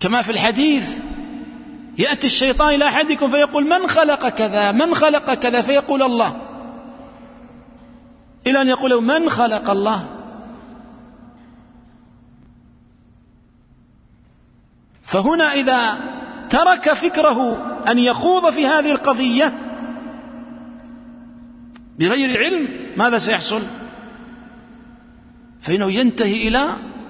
كما في الحديث يأتي الشيطان إلى أحدكم فيقول من خلق كذا من خلق كذا، فيقول الله، إلى أن يقول من خلق الله. فهنا إذا ترك فكره أن يخوض في هذه القضية بغير علم، ماذا سيحصل؟ فإنه ينتهي إلى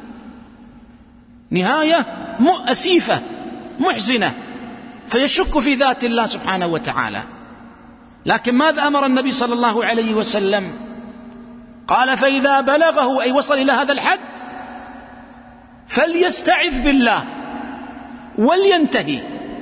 نهاية أسيفة محزنة، فيشك في ذات الله سبحانه وتعالى. لكن ماذا أمر النبي صلى الله عليه وسلم؟ قال فإذا بلغه، أي وصل إلى هذا الحد، فليستعذ بالله ولينتهي.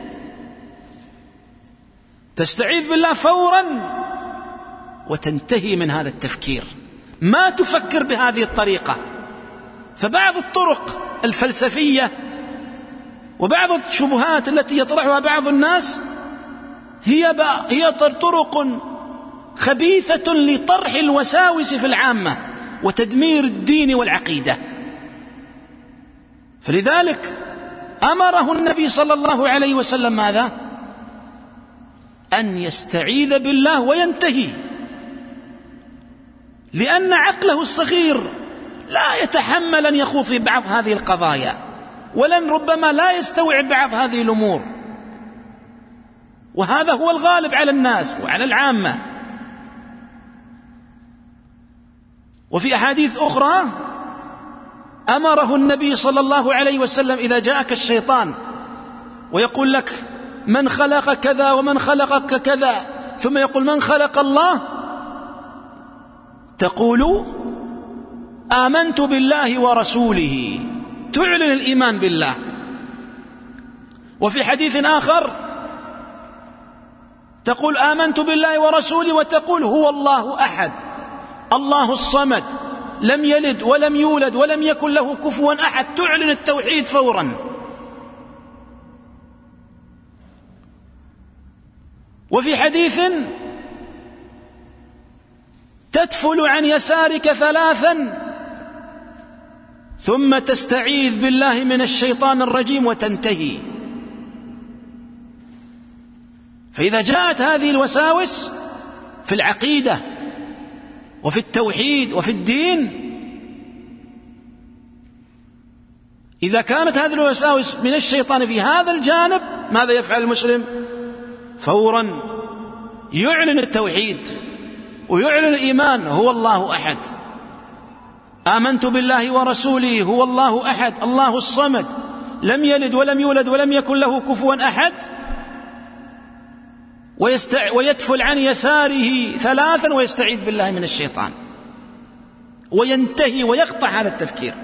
تستعيذ بالله فورا وتنتهي من هذا التفكير، ما تفكر بهذه الطريقة. فبعض الطرق الفلسفية وبعض الشبهات التي يطرحها بعض الناس هي طرق خبيثة لطرح الوساوس في العامة وتدمير الدين والعقيدة. فلذلك أمره النبي صلى الله عليه وسلم ماذا؟ أن يستعيذ بالله وينتهي، لأن عقله الصغير لا يتحمل أن يخوض في بعض هذه القضايا، ولن ربما لا يستوعب بعض هذه الأمور، وهذا هو الغالب على الناس وعلى العامة. وفي أحاديث أخرى أمره النبي صلى الله عليه وسلم إذا جاءك الشيطان ويقول لك من خلق كذا ومن خلقك كذا، ثم يقول من خلق الله، تقول آمنت بالله ورسوله، تعلن الإيمان بالله. وفي حديث آخر تقول آمنت بالله ورسوله، وتقول هو الله أحد الله الصمد لم يلد ولم يولد ولم يكن له كفوا أحد، تعلن التوحيد فورا. وفي حديث تدفل عن يسارك ثلاثا ثم تستعيذ بالله من الشيطان الرجيم وتنتهي. فإذا جاءت هذه الوساوس في العقيدة وفي التوحيد وفي الدين، إذا كانت هذه الوساوس من الشيطان في هذا الجانب، ماذا يفعل المسلم؟ فورا يعلن التوحيد ويعلن الإيمان، هو الله أحد، آمنت بالله ورسوله، هو الله أحد الله الصمد لم يلد ولم يولد ولم يكن له كفوا أحد، ويدفل عن يساره ثلاثا ويستعيذ بالله من الشيطان، وينتهي ويقطع هذا التفكير.